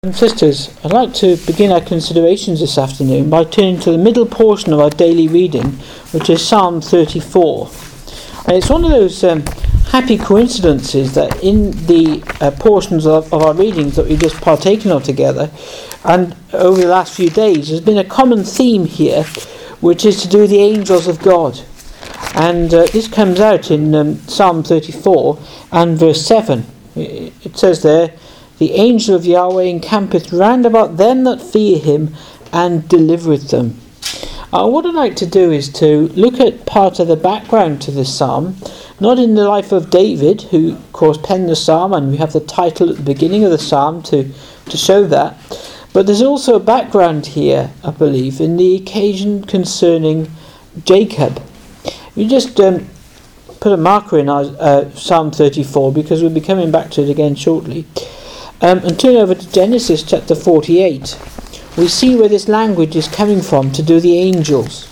And sisters, I'd like to begin our considerations this afternoon by turning to the middle portion of our daily reading, which is Psalm 34. And it's one of those happy coincidences that in the portions of our readings that we've just partaken of together, and over the last few days, there's been a common theme here, which is to do with the angels of God. And this comes out in Psalm 34 and verse 7. It says there, "The angel of Yahweh encampeth round about them that fear him, and delivereth them." What I'd like to do is to look at part of the background to this psalm, not in the life of David, who of course penned the psalm, and we have the title at the beginning of the psalm to show that, but there's also a background here, I believe, in the occasion concerning Jacob. You just put a marker in our Psalm 34, because we'll be coming back to it again shortly. And turn over to Genesis chapter 48. We see where this language is coming from to do the angels.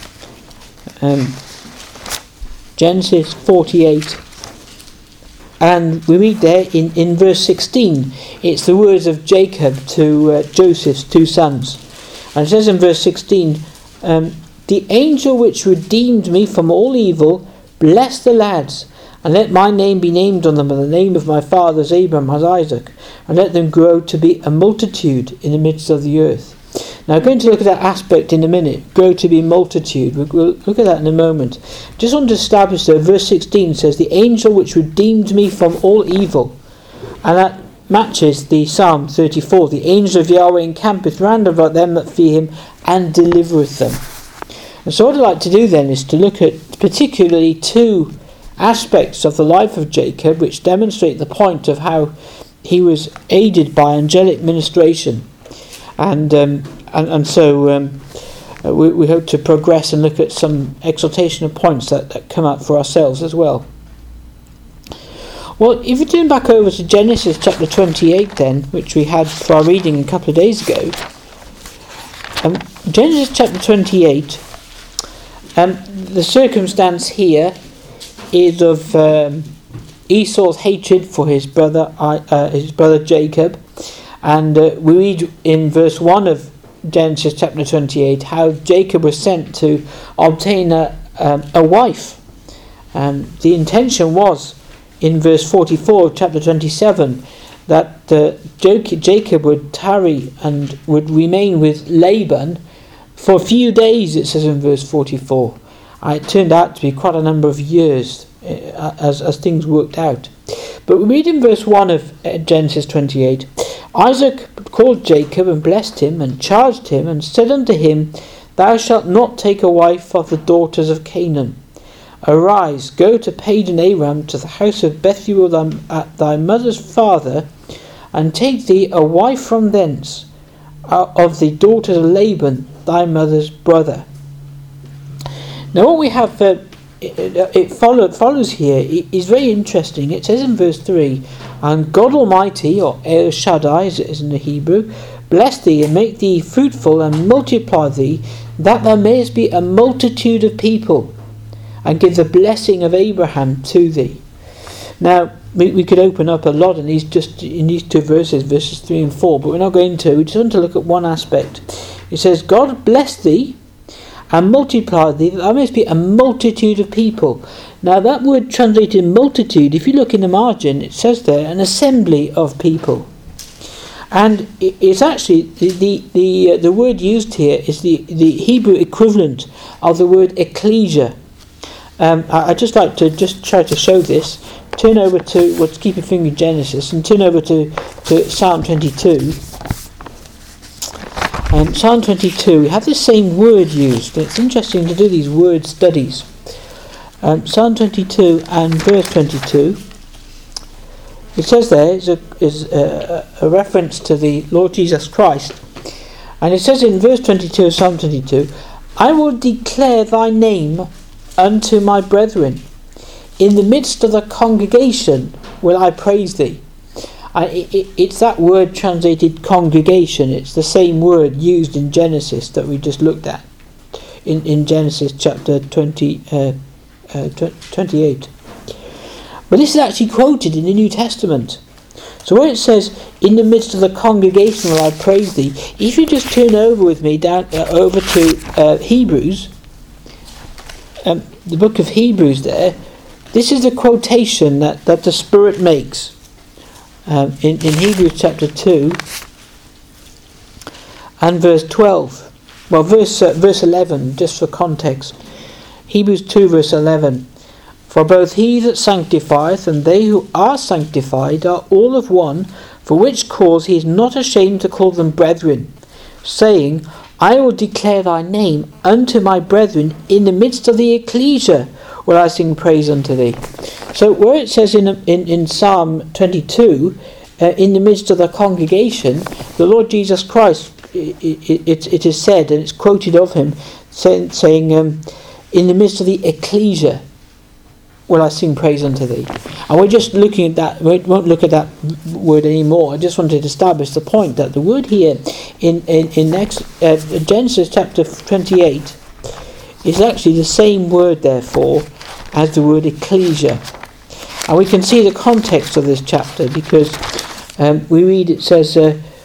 Genesis 48. And we read there in verse 16. It's the words of Jacob to Joseph's two sons. And it says in verse 16, "The angel which redeemed me from all evil, bless the lads, and let my name be named on them by the name of my fathers Abraham and Isaac, and let them grow to be a multitude in the midst of the earth." Now, I'm going to look at that aspect in a minute, grow to be multitude. We'll look at that in a moment. Just want to establish that verse 16 says, "The angel which redeemed me from all evil." And that matches the Psalm 34. "The angel of Yahweh encampeth round about them that fear him, and delivereth them." And so what I'd like to do then is to look at particularly two aspects of the life of Jacob which demonstrate the point of how he was aided by angelic ministration, and so we hope to progress and look at some exhortational points that come up for ourselves as well. Well, if you turn back over to Genesis chapter 28 then, which we had for our reading a couple of days ago, Genesis chapter 28, the circumstance here is of Esau's hatred for his brother Jacob, and we read in verse 1 of Genesis chapter 28 how Jacob was sent to obtain a wife. The intention was in verse 44 of chapter 27 that Jacob would tarry and would remain with Laban for a few days, it says in verse 44. It turned out to be quite a number of years as things worked out. But we read in verse 1 of Genesis 28, "Isaac called Jacob and blessed him and charged him and said unto him, Thou shalt not take a wife of the daughters of Canaan. Arise, go to Padan Aram, to the house of Bethuel thy mother's father, and take thee a wife from thence, of the daughters of Laban thy mother's brother." Now what we have follows here is very interesting. It says in verse 3, "And God Almighty," or El Shaddai as it is in the Hebrew, "bless thee and make thee fruitful and multiply thee, that thou mayest be a multitude of people, and give the blessing of Abraham to thee." Now we could open up a lot in these two verses 3 and 4, but we're not going to. We just want to look at one aspect. It says, "God bless thee and multiply thee, that thou mayest be a multitude of people." Now that word translated multitude, if you look in the margin, it says there an assembly of people. And it's actually, the word used here is the Hebrew equivalent of the word ecclesia. I'd just like to try to show this. Turn over to, keep your finger in Genesis, and turn over to Psalm 22. Psalm 22, we have the same word used. It's interesting to do these word studies. Psalm 22 and verse 22. It says there is a reference to the Lord Jesus Christ. And it says in verse 22 of Psalm 22, "I will declare thy name unto my brethren. In the midst of the congregation will I praise thee." It's that word translated congregation. It's the same word used in Genesis that we just looked at in Genesis chapter 28. But this is actually quoted in the New Testament. So where it says, in the midst of the congregation will I praise thee, if you just turn over with me down over to Hebrews, the book of Hebrews there, this is the quotation that the Spirit makes in Hebrews chapter 2 and verse 12. Well, verse 11, just for context. Hebrews 2 verse 11. For both he that sanctifieth and they who are sanctified are all of one, for which cause he is not ashamed to call them brethren, saying, I will declare thy name unto my brethren in the midst of the ecclesia will I sing praise unto thee. So where it says in Psalm 22, in the midst of the congregation, the Lord Jesus Christ, it is said, and it's quoted of him, saying in the midst of the ecclesia will I sing praise unto thee. And we're just looking at that, we won't look at that word anymore. I just wanted to establish the point that the word here in Genesis chapter 28 is actually the same word, therefore, as the word ecclesia. And we can see the context of this chapter because we read, it says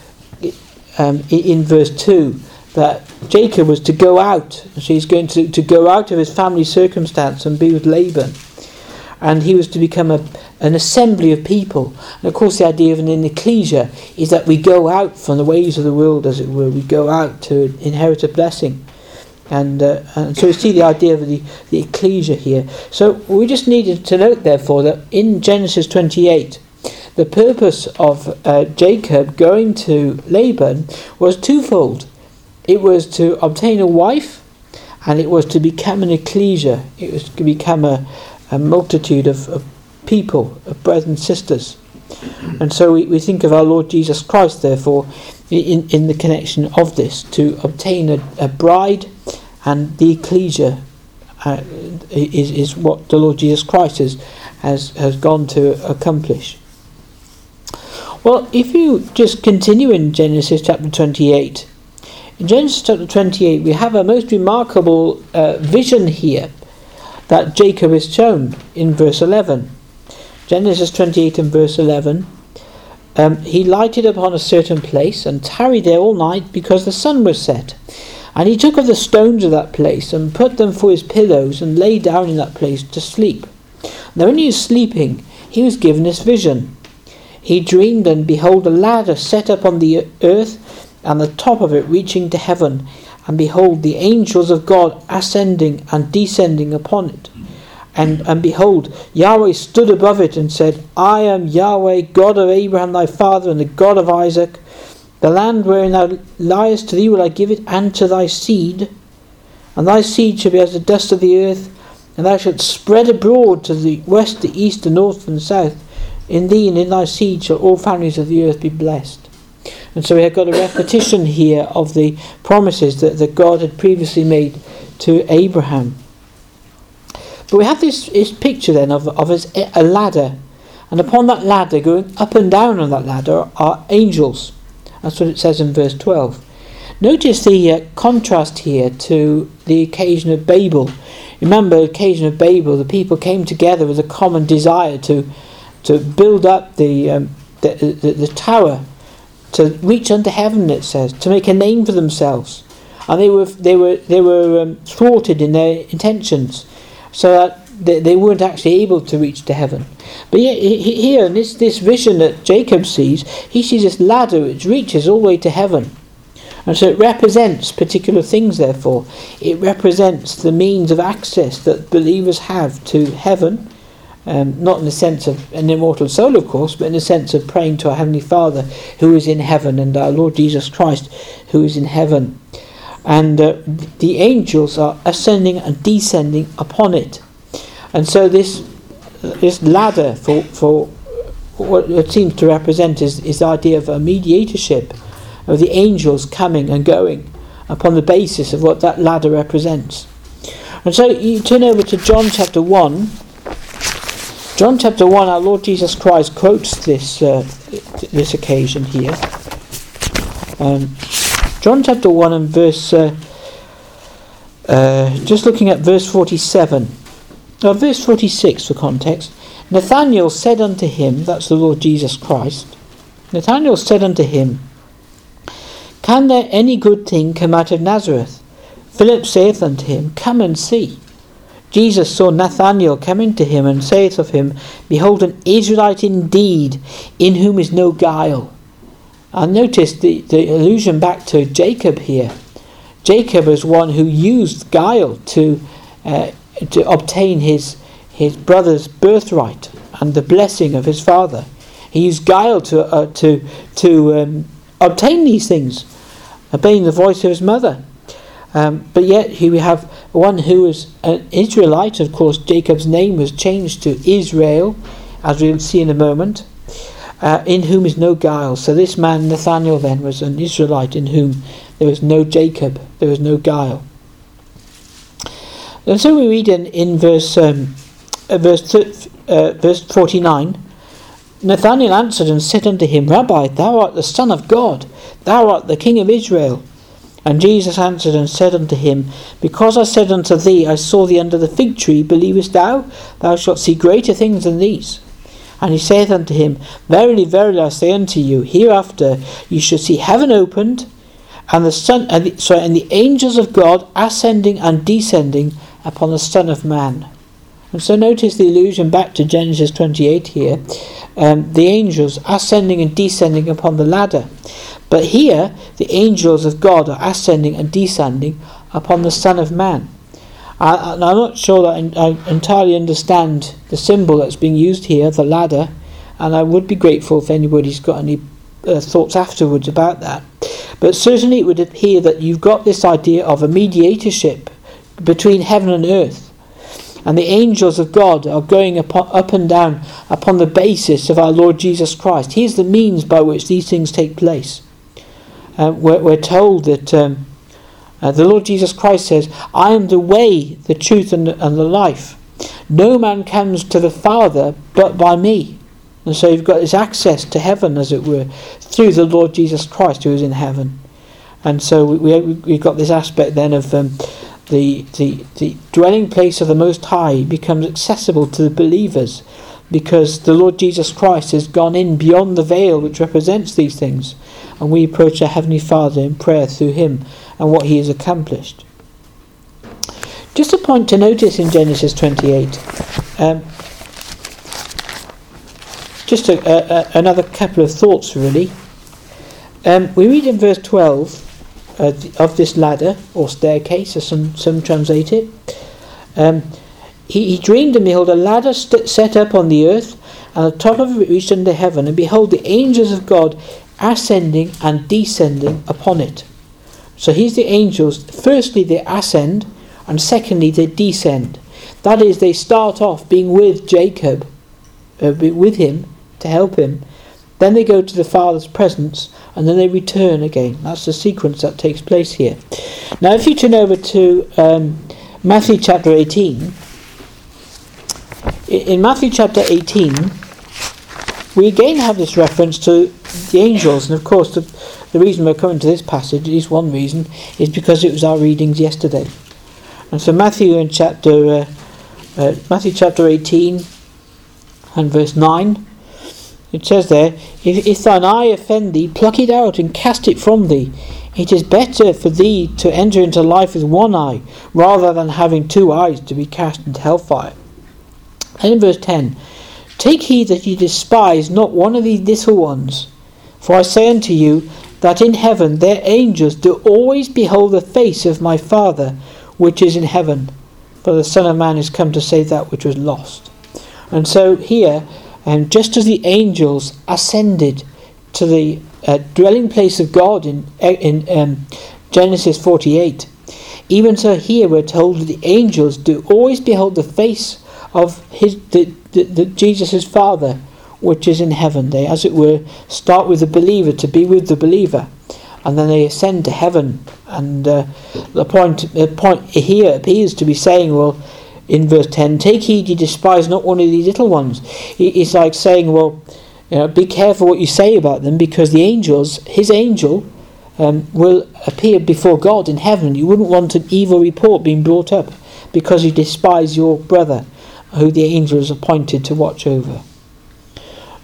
in verse 2 that Jacob was to go out. So he's going to go out of his family circumstance and be with Laban. And he was to become an assembly of people. And of course the idea of an ecclesia is that we go out from the ways of the world, as it were. We go out to inherit a blessing. And so we see the idea of the ecclesia here. So we just needed to note, therefore, that in Genesis 28, the purpose of Jacob going to Laban was twofold. It was to obtain a wife, and it was to become an ecclesia. It was to become a multitude of people, of brothers and sisters. And so we think of our Lord Jesus Christ, therefore, in the connection of this, to obtain a bride, and the ecclesia is what the Lord Jesus Christ has gone to accomplish. Well, if you just continue in Genesis chapter 28, in Genesis chapter 28 we have a most remarkable vision here that Jacob is shown in verse 11. Genesis 28 and verse 11. He lighted upon a certain place and tarried there all night because the sun was set. And he took of the stones of that place and put them for his pillows and lay down in that place to sleep. Now when he was sleeping, he was given this vision. He dreamed, and behold, a ladder set up on the earth, and the top of it reaching to heaven. And behold, the angels of God ascending and descending upon it. And behold, Yahweh stood above it and said, I am Yahweh, God of Abraham thy father, and the God of Isaac. The land wherein thou liest, to thee will I give it, and to thy seed. And thy seed shall be as the dust of the earth, and thou shalt spread abroad to the west, the east, the north, and the south. In thee and in thy seed shall all families of the earth be blessed. And so we have got a repetition here of the promises that God had previously made to Abraham. But we have this picture then of a ladder, and upon that ladder, going up and down on that ladder, are angels. That's what it says in verse 12. Notice the contrast here to the occasion of Babel. Remember, the occasion of Babel, the people came together with a common desire to build up the tower, to reach unto heaven, it says, to make a name for themselves, and they were thwarted in their intentions, so that they weren't actually able to reach to heaven. But yet here in this vision that Jacob sees, he sees this ladder which reaches all the way to heaven. And so it represents particular things, therefore. It represents the means of access that believers have to heaven, not in the sense of an immortal soul, of course, but in the sense of praying to our Heavenly Father who is in heaven, and our Lord Jesus Christ who is in heaven. And the angels are ascending and descending upon it. And so this ladder, for what it seems to represent, is the idea of a mediatorship, of the angels coming and going upon the basis of what that ladder represents. And so you turn over to John chapter 1. John chapter 1, our Lord Jesus Christ quotes this occasion here. John chapter 1 and verse, just looking at verse 47. Verse 46 for context. Nathanael said unto him, that's the Lord Jesus Christ, Nathanael said unto him, Can there any good thing come out of Nazareth? Philip saith unto him, Come and see. Jesus saw Nathanael coming to him, and saith of him, Behold, an Israelite indeed, in whom is no guile. And notice the allusion back to Jacob here. Jacob was one who used guile to obtain his brother's birthright and the blessing of his father. He used guile to obtain these things, obeying the voice of his mother. But yet here we have one who is an Israelite. Of course, Jacob's name was changed to Israel, as we'll see in a moment, in whom is no guile. So this man, Nathanael, then, was an Israelite in whom there was no Jacob, there was no guile. And so we read in verse 49, Nathanael answered and said unto him, Rabbi, thou art the Son of God, thou art the King of Israel. And Jesus answered and said unto him, Because I said unto thee, I saw thee under the fig tree, believest thou? Thou shalt see greater things than these. And he saith unto him, Verily, verily, I say unto you, hereafter you shall see heaven opened, and the angels of God ascending and descending upon the Son of Man. And so notice the allusion back to Genesis 28 here. The angels ascending and descending upon the ladder. But here, the angels of God are ascending and descending upon the Son of Man. I'm not sure that I entirely understand the symbol that's being used here, the ladder, and I would be grateful if anybody's got any thoughts afterwards about that. But certainly it would appear that you've got this idea of a mediatorship between heaven and earth. And the angels of God are going up and down upon the basis of our Lord Jesus Christ. He is the means by which these things take place. We're told that the Lord Jesus Christ says, I am the way, the truth, and the life. No man comes to the Father but by me. And so you've got this access to heaven, as it were, through the Lord Jesus Christ who is in heaven. And so we've got this aspect then of the dwelling place of the Most High becomes accessible to the believers, because the Lord Jesus Christ has gone in beyond the veil which represents these things, and we approach our Heavenly Father in prayer through Him and what He has accomplished. Just a point to notice in Genesis 28, just another couple of thoughts really. We read in verse 12 of this ladder or staircase, as some translate it. He dreamed, and behold, a ladder set up on the earth, and the top of it reached unto heaven, and behold, the angels of God ascending and descending upon it. So here's the angels. Firstly, they ascend, and secondly, they descend. That is, they start off being with Jacob, with him, to help him. Then they go to the Father's presence, and then they return again. That's the sequence that takes place here. Now, if you turn over to Matthew chapter 18, in Matthew chapter 18, we again have this reference to the angels, and of course the reason we're coming to this passage, at least one reason, is because it was our readings yesterday. And so Matthew chapter 18 and verse 9, it says there, if thine eye offend thee, pluck it out and cast it from thee. It is better for thee to enter into life with one eye, rather than having two eyes to be cast into hellfire. And in verse 10, take heed that ye despise not one of these little ones. For I say unto you, that in heaven their angels do always behold the face of my Father which is in heaven. For the Son of Man is come to save that which was lost. And so here, just as the angels ascended to the dwelling place of God in Genesis 48, even so here we're told that the angels do always behold the face of Jesus' Father, which is in heaven. They, as it were, start with the believer to be with the believer, and then they ascend to heaven. And the point here appears to be saying, well, in verse 10, take heed ye despise not one of these little ones. It's like saying, well, be careful what you say about them, because the angels, his angel, will appear before God in heaven. You wouldn't want an evil report being brought up because you despise your brother, who the angel is appointed to watch over.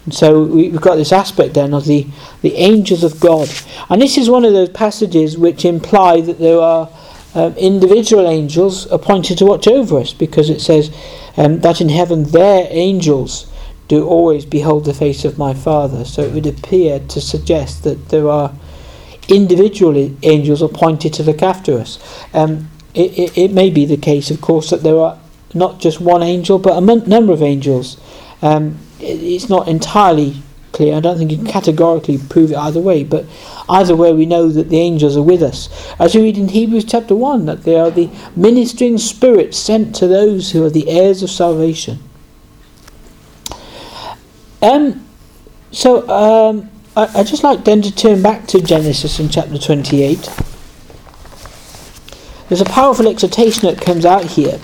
And so we've got this aspect then of the angels of God. And this is one of those passages which imply that there are individual angels appointed to watch over us, because it says that in heaven their angels do always behold the face of my Father. So it would appear to suggest that there are individual angels appointed to look after us. It may be the case, of course, that there are not just one angel but a number of angels. It's not entirely clear. I don't think you can categorically prove it either way, but either way we know that the angels are with us. As we read in Hebrews chapter 1, that they are the ministering spirits sent to those who are the heirs of salvation. I'd just like then to turn back to Genesis in chapter 28. There's a powerful exhortation that comes out here.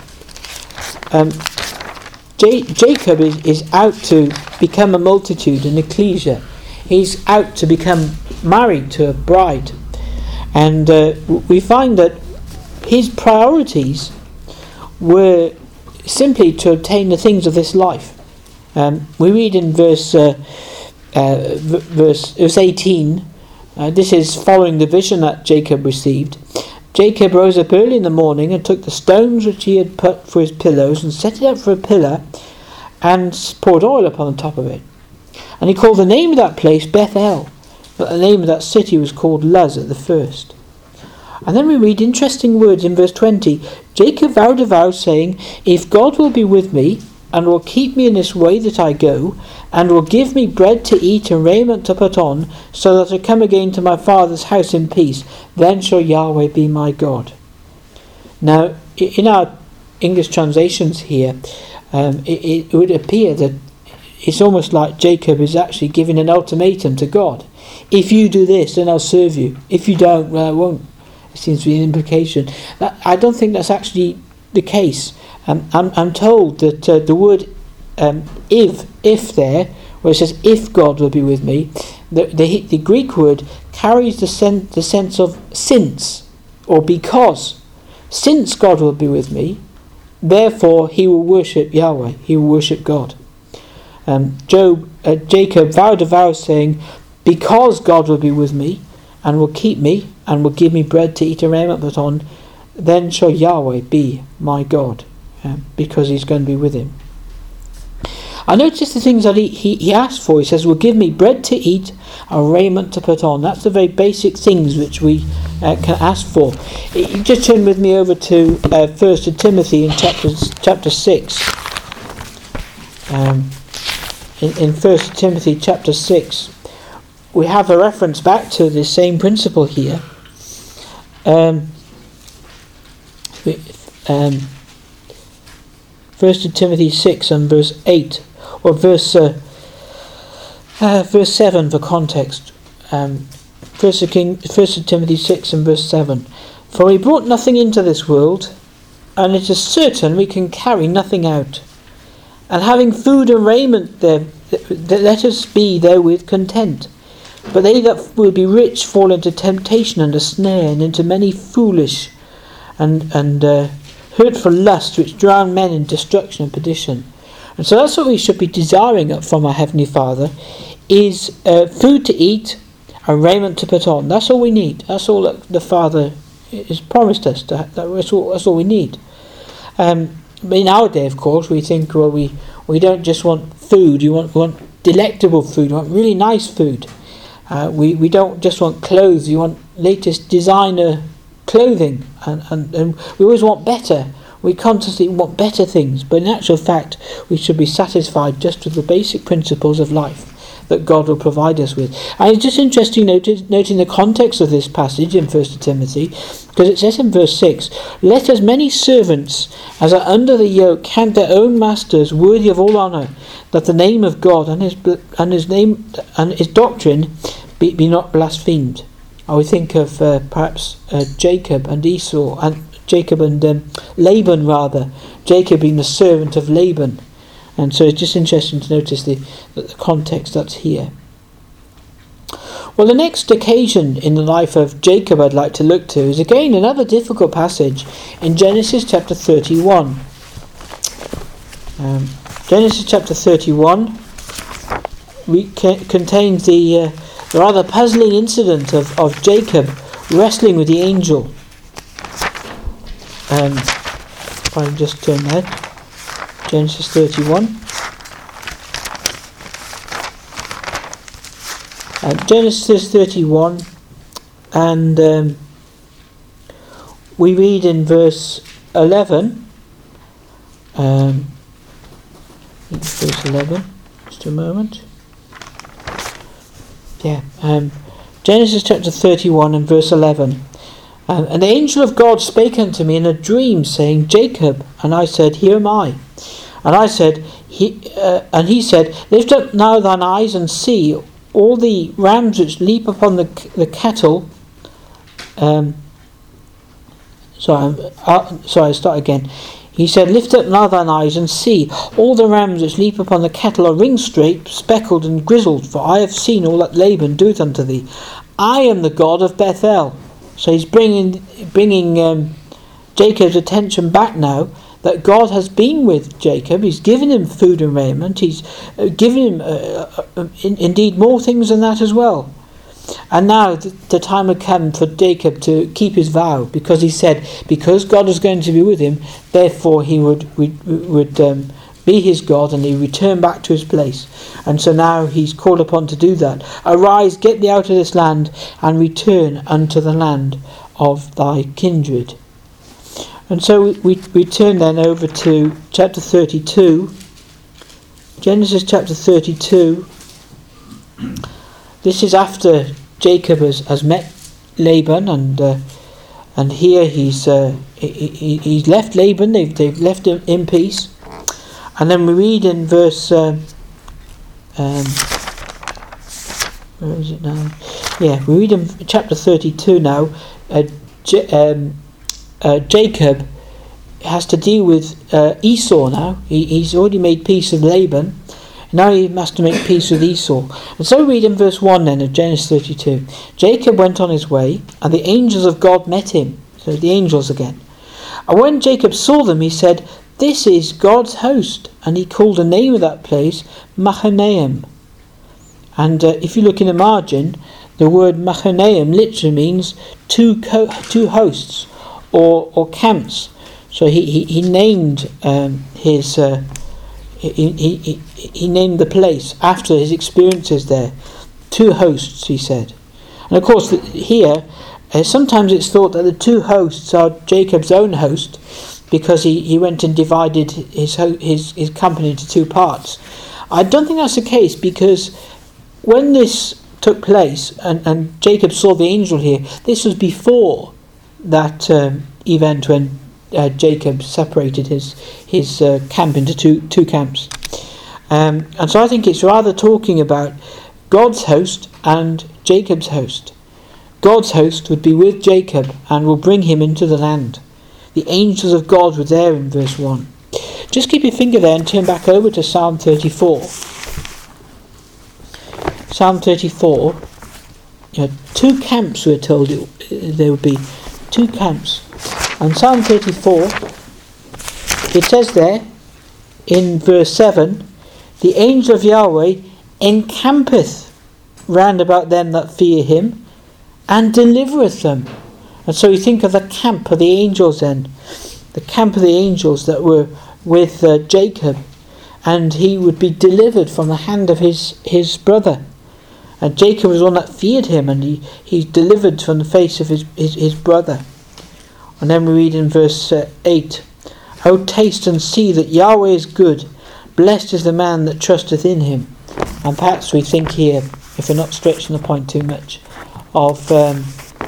Jacob is out to become a multitude, an ecclesia. He's out to become married to a bride. And we find that his priorities were simply to obtain the things of this life. We read in verse 18, this is following the vision that Jacob received. Jacob rose up early in the morning and took the stones which he had put for his pillows and set it up for a pillar and poured oil upon the top of it. And he called the name of that place Bethel, but the name of that city was called Luz at the first. And then we read interesting words in verse 20. Jacob vowed a vow, saying, if God will be with me, and will keep me in this way that I go, and will give me bread to eat and raiment to put on, so that I come again to my father's house in peace, then shall Yahweh be my God. Now, in our English translations here, it would appear that it's almost like Jacob is actually giving an ultimatum to God. If you do this, then I'll serve you. If you don't, well, I won't. It seems to be an implication. I don't think that's actually the case. I'm told that the word if there, where it says if God will be with me, the Greek word carries the sense of since, or because. Since God will be with me, therefore he will worship Yahweh, he will worship God. Jacob vowed a vow, saying, because God will be with me and will keep me and will give me bread to eat and raiment put on, then shall Yahweh be my God. Because he's going to be with him. I noticed the things that he asked for. He says, will give me bread to eat and raiment to put on. That's the very basic things which we can ask for. You just turn with me over to 1 Timothy in chapter 6. In 1 Timothy chapter 6, we have a reference back to the same principle here. 1 Timothy 6 and verse 8, or verse 7 for context. 1 Timothy 6 and verse 7. For we brought nothing into this world, and it is certain we can carry nothing out. And having food and raiment there, let us be therewith content. But they that will be rich fall into temptation and a snare, and into many foolish and hurtful lusts which drown men in destruction and perdition. And so that's what we should be desiring from our Heavenly Father, is food to eat and raiment to put on. That's all we need. That's all that the Father has promised us. That's all we need. But in our day, of course, we think, well, we don't just want food. We want delectable food. We want really nice food. We don't just want clothes. We want latest designer clothing, and we always want better. We constantly want better things, but in actual fact we should be satisfied just with the basic principles of life that God will provide us with. And it's just interesting noting the context of this passage in 1 Timothy, because it says in verse 6, let as many servants as are under the yoke count their own masters worthy of all honour, that the name of God and his name and his doctrine be not blasphemed. I would think of perhaps Jacob and Esau, and Jacob and Laban rather. Jacob being the servant of Laban, and so it's just interesting to notice the context that's here. Well, the next occasion in the life of Jacob I'd like to look to is again another difficult passage in Genesis chapter 31. Genesis chapter 31, contains the rather puzzling incident of Jacob wrestling with the angel. If I just turn there, Genesis 31. Genesis 31, and we read in verse 11. Verse 11. Just a moment. Genesis chapter 31 and verse 11. And the angel of God spake unto me in a dream, saying, Jacob. And I said, Here am I. And I said, he said, Lift up now thine eyes and see all the rams which leap upon the cattle. Sorry, start again. He said, Lift up now thine eyes and see all the rams which leap upon the cattle are ring-straight, speckled and grizzled, for I have seen all that Laban doeth unto thee. I am the God of Bethel. So he's bringing Jacob's attention back now that God has been with Jacob. He's given him food and raiment. He's given him indeed more things than that as well. And now the time had come for Jacob to keep his vow, because he said, because God was going to be with him, therefore he would be his God, and he return back to his place. And so now he's called upon to do that. Arise, get thee out of this land, and return unto the land of thy kindred. And so we turn then over to chapter 32. Genesis chapter 32. This is after Jacob has met Laban, and here he's left Laban. They've left him in peace. And then we read in verse where is it now? Yeah, we read in chapter 32 now. Jacob has to deal with Esau now. He's already made peace with Laban. Now he must make peace with Esau. And so we read in verse 1 then of Genesis 32. Jacob went on his way, and the angels of God met him. So the angels again. And when Jacob saw them, he said, This is God's host. And he called the name of that place Mahanaim. And if you look in the margin, the word Mahanaim literally means two hosts or camps. So he named his... He named the place after his experiences there. Two hosts, he said. And of course, here, sometimes it's thought that the two hosts are Jacob's own host, because he went and divided his company into two parts. I don't think that's the case, because when this took place, and Jacob saw the angel here, this was before that event when Jacob separated his camp into two camps. And so I think it's rather talking about God's host and Jacob's host. God's host would be with Jacob and will bring him into the land. The angels of God were there in verse 1. Just keep your finger there and turn back over to Psalm 34. Psalm 34. Two camps, we're told there would be. Two camps. And Psalm 34, it says there in verse 7, the angel of Yahweh encampeth round about them that fear him, and delivereth them. And so you think of the camp of the angels then, the camp of the angels that were with Jacob, and he would be delivered from the hand of his brother. And Jacob was one that feared him, and he's delivered from the face of his brother. And then we read in verse 8, O taste and see that Yahweh is good, blessed is the man that trusteth in him. And perhaps we think here, if we're not stretching the point too much, of the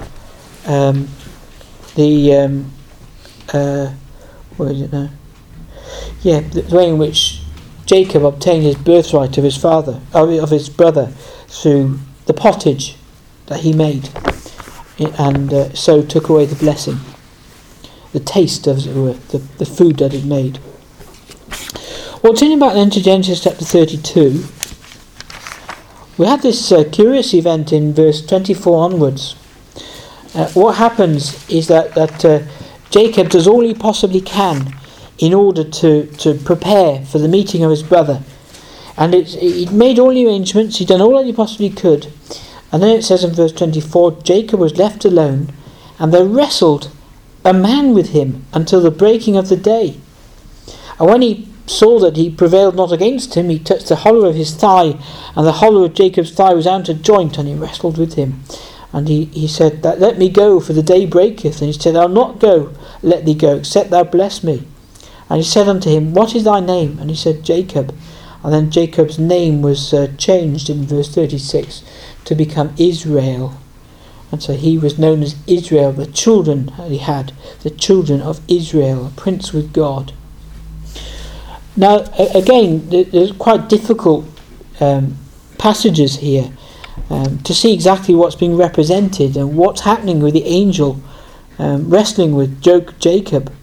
where is it now? Yeah, the way in which Jacob obtained his birthright of his father, of his brother, through the pottage that he made, and so took away the blessing, the taste, as it were, the food that it made. Well, turning back then to Genesis chapter 32, we have this curious event in verse 24 onwards. What happens is that Jacob does all he possibly can in order to prepare for the meeting of his brother. And he'd made all the arrangements, he'd done all that he possibly could. And then it says in verse 24, Jacob was left alone, and there wrestled a man with him until the breaking of the day. And when he saw that he prevailed not against him, he touched the hollow of his thigh, and the hollow of Jacob's thigh was out of joint, and he wrestled with him. And he said, that let me go, for the day breaketh. And he said, I'll not go, let thee go, except thou bless me. And he said unto him, what is thy name? And he said, Jacob. And then Jacob's name was changed in verse 36 to become Israel. And so he was known as Israel, the children he had, the children of Israel, a prince with God. Now, again, there's quite difficult passages here to see exactly what's being represented and what's happening with the angel wrestling with Jacob.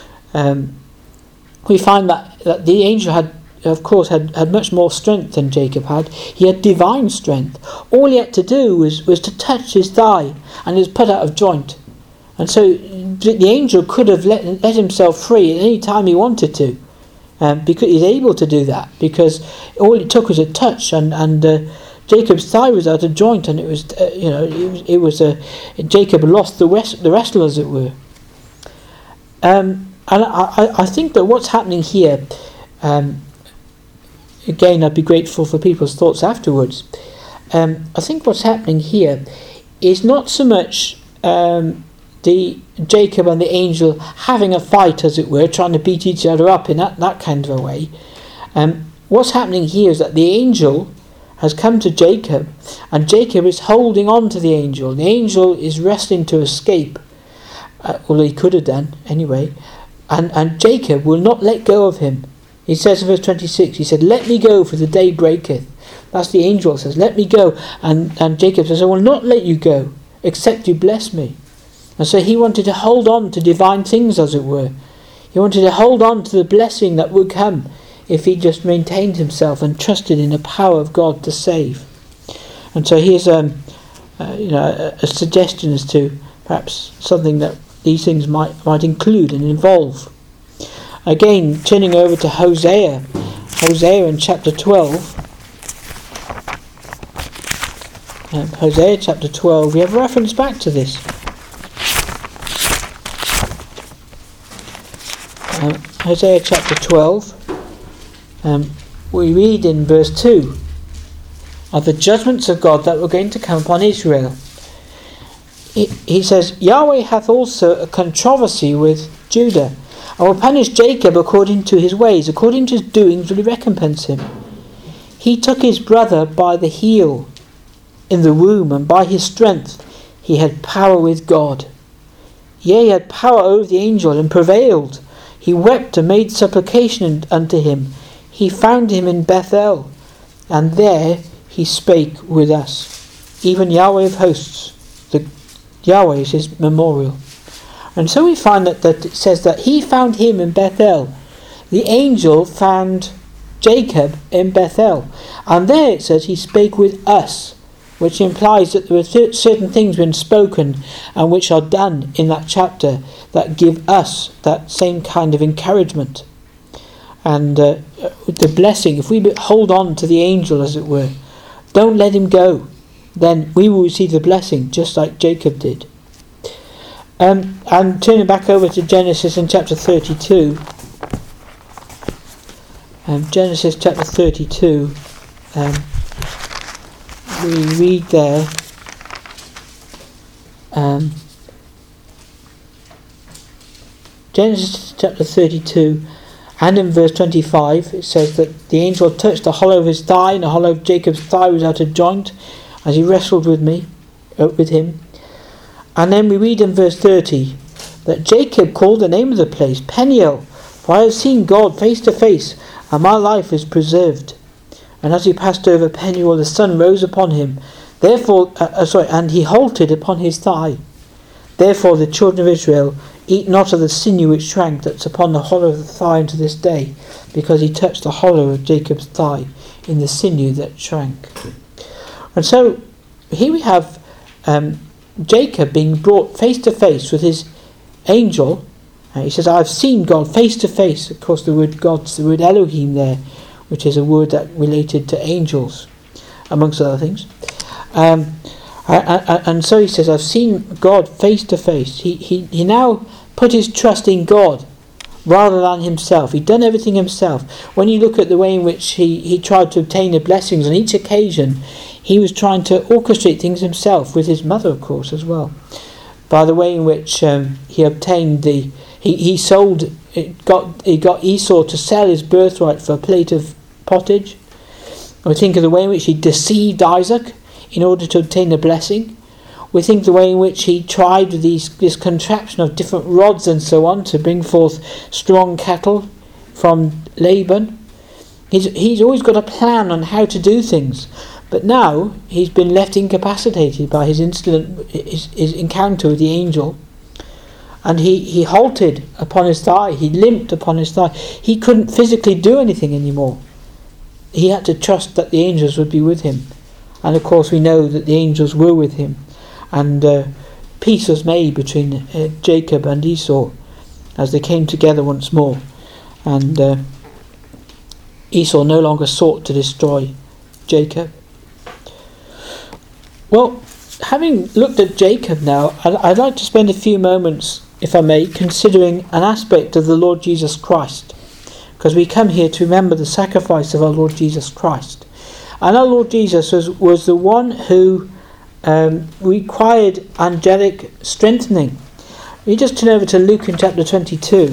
We find that the angel had, of course, had much more strength than Jacob had. He had divine strength. All he had to do was to touch his thigh, and it was put out of joint. And so the angel could have let himself free at any time he wanted to, because he's able to do that, because all it took was a touch, and Jacob's thigh was out of joint, and Jacob lost the wrestle, as it were. And I think that what's happening here, again, I'd be grateful for people's thoughts afterwards. I think what's happening here is not so much the Jacob and the angel having a fight, as it were, trying to beat each other up in that kind of a way. What's happening here is that the angel has come to Jacob, and Jacob is holding on to the angel. The angel is wrestling to escape, although he could have done anyway, and Jacob will not let go of him. He says in verse 26, he said, let me go, for the day breaketh. That's the angel says, let me go. And Jacob says, I will not let you go, except you bless me. And so he wanted to hold on to divine things, as it were. He wanted to hold on to the blessing that would come if he just maintained himself and trusted in the power of God to save. And so here's a suggestion as to perhaps something that these things might include and involve. Again, turning over to Hosea in chapter 12. Hosea chapter 12, we have a reference back to this. Hosea chapter 12, we read in verse 2 of the judgments of God that were going to come upon Israel. He says, Yahweh hath also a controversy with Judah, and will punish Jacob according to his ways, according to his doings will he recompense him. He took his brother by the heel in the womb, and by his strength he had power with God. Yea, he had power over the angel, and prevailed. He wept and made supplication unto him. He found him in Bethel, and there he spake with us. Even Yahweh of hosts, Yahweh is his memorial. And so we find that it says that he found him in Bethel. The angel found Jacob in Bethel. And there it says he spake with us, which implies that there were certain things being spoken and which are done in that chapter that give us that same kind of encouragement. And the blessing, if we hold on to the angel, as it were, don't let him go, then we will receive the blessing just like Jacob did. And turning back over to Genesis in chapter 32. Genesis chapter 32. We read there. Genesis chapter 32. And in verse 25 it says that the angel touched the hollow of his thigh, and the hollow of Jacob's thigh was out of joint, as he wrestled with him. And then we read in verse 30 that Jacob called the name of the place Peniel, for I have seen God face to face, and my life is preserved. And as he passed over Peniel, the sun rose upon him. And he halted upon his thigh. Therefore the children of Israel eat not of the sinew which shrank, that's upon the hollow of the thigh unto this day, because he touched the hollow of Jacob's thigh in the sinew that shrank. And so here we have Jacob being brought face to face with his angel. He says, I've seen God face to face. Of course, the word God's the word Elohim there, which is a word that related to angels, amongst other things. And so he says, I've seen God face to face. He now put his trust in God rather than himself. He'd done everything himself. When you look at the way in which he tried to obtain the blessings on each occasion, he was trying to orchestrate things himself, with his mother, of course, as well. By the way in which he obtained he got Esau to sell his birthright for a plate of pottage. We think of the way in which he deceived Isaac in order to obtain the blessing. We think the way in which he tried with this contraption of different rods and so on to bring forth strong cattle from Laban. He's always got a plan on how to do things, but now he's been left incapacitated by his encounter with the angel, and he halted upon his thigh. He limped upon his thigh. He couldn't physically do anything anymore. He had to trust that the angels would be with him, and of course we know that the angels were with him, and peace was made between Jacob and Esau as they came together once more, and Esau no longer sought to destroy Jacob. Well, having looked at Jacob now, I'd like to spend a few moments, if I may, considering an aspect of the Lord Jesus Christ, because we come here to remember the sacrifice of our Lord Jesus Christ. And our Lord Jesus was the one who required angelic strengthening. We just turn over to Luke in chapter 22.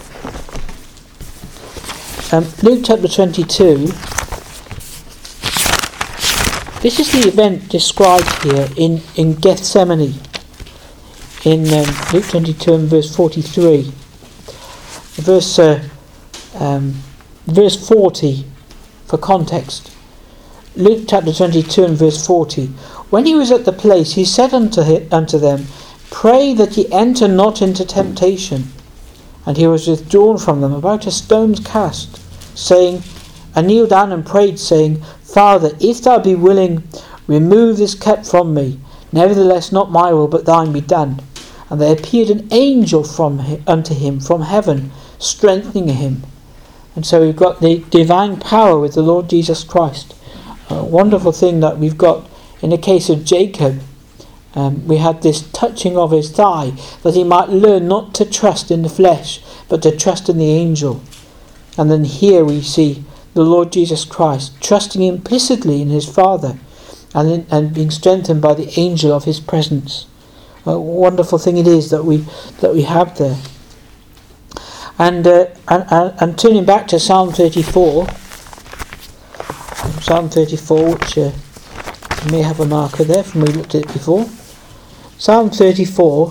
Luke chapter 22. This is the event described here in Gethsemane, in Luke 22 and verse 43. Verse 40 for context. Luke chapter 22 and verse 40. When he was at the place, he said unto them, Pray that ye enter not into temptation. And he was withdrawn from them about a stone's cast, saying, and kneeled down and prayed, saying, Father, if thou be willing, remove this cup from me. Nevertheless, not my will, but thine be done. And there appeared an angel unto him from heaven, strengthening him. And so we've got the divine power with the Lord Jesus Christ. A wonderful thing that we've got in the case of Jacob. We had this touching of his thigh, that he might learn not to trust in the flesh, but to trust in the angel. And then here we see the Lord Jesus Christ trusting implicitly in his Father, and being strengthened by the angel of his presence. A wonderful thing it is that we have there. And turning back to Psalm 34, which you may have a marker there from we looked at it before. Psalm 34,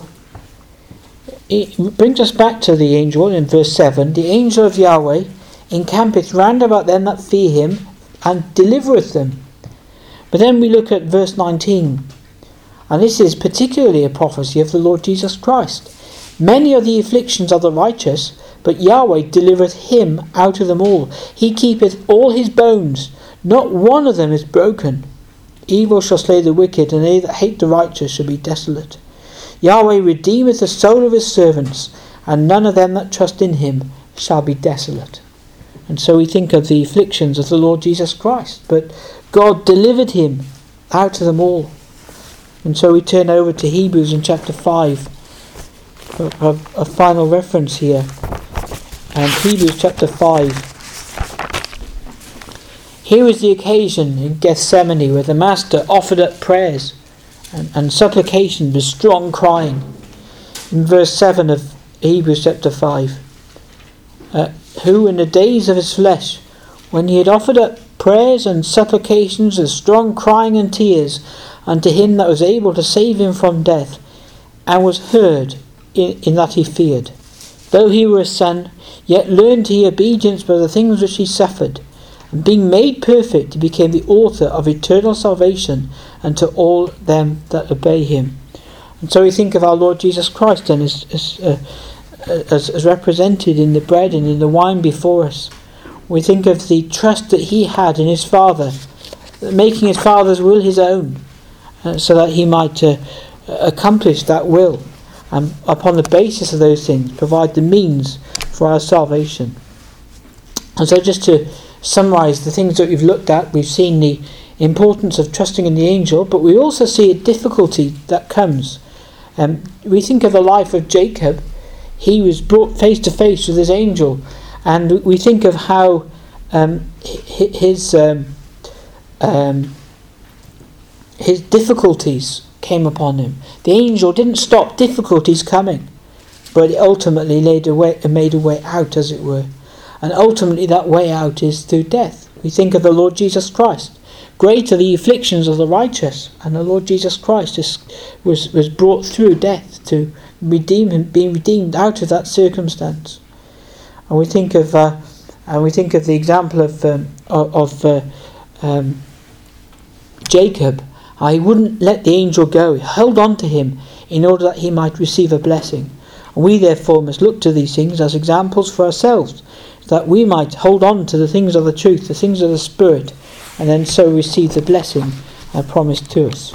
it brings us back to the angel in verse 7. The angel of Yahweh encampeth round about them that fear him, and delivereth them. But then we look at verse 19, and this is particularly a prophecy of the Lord Jesus Christ. Many are the afflictions of the righteous, but Yahweh delivereth him out of them all. He keepeth all his bones, not one of them is broken. Evil shall slay the wicked, and they that hate the righteous shall be desolate. Yahweh redeemeth the soul of his servants, and none of them that trust in him shall be desolate. And so we think of the afflictions of the Lord Jesus Christ, but God delivered him out of them all. And so we turn over to Hebrews in chapter 5 for a final reference here. And Hebrews chapter 5. Here is the occasion in Gethsemane where the Master offered up prayers and supplication with strong crying. In verse 7 of Hebrews chapter 5. Who in the days of his flesh, when he had offered up prayers and supplications with strong crying and tears unto him that was able to save him from death, and was heard in that he feared. Though he were a son, yet learned he obedience by the things which he suffered, and being made perfect, he became the author of eternal salvation unto all them that obey him. And so we think of our Lord Jesus Christ then as represented in the bread and in the wine before us. We think of the trust that he had in his Father, making his Father's will his own, so that he might accomplish that will, and upon the basis of those things provide the means for our salvation. And so just to summarise the things that we've looked at. We've seen the importance of trusting in the angel, but we also see a difficulty that comes. We think of the life of Jacob. He was brought face to face with his angel, and we think of how his difficulties came upon him. The angel didn't stop difficulties coming, but it ultimately made a way out, as it were. And ultimately that way out is through death. We think of the Lord Jesus Christ. Great are the afflictions of the righteous, and the Lord Jesus Christ was brought through death to redeem him, being redeemed out of that circumstance. And we think of the example of Jacob. He wouldn't let the angel go. He held on to him in order that he might receive a blessing. And we therefore must look to these things as examples for ourselves, that we might hold on to the things of the truth, the things of the Spirit, and then so receive the blessing promised to us.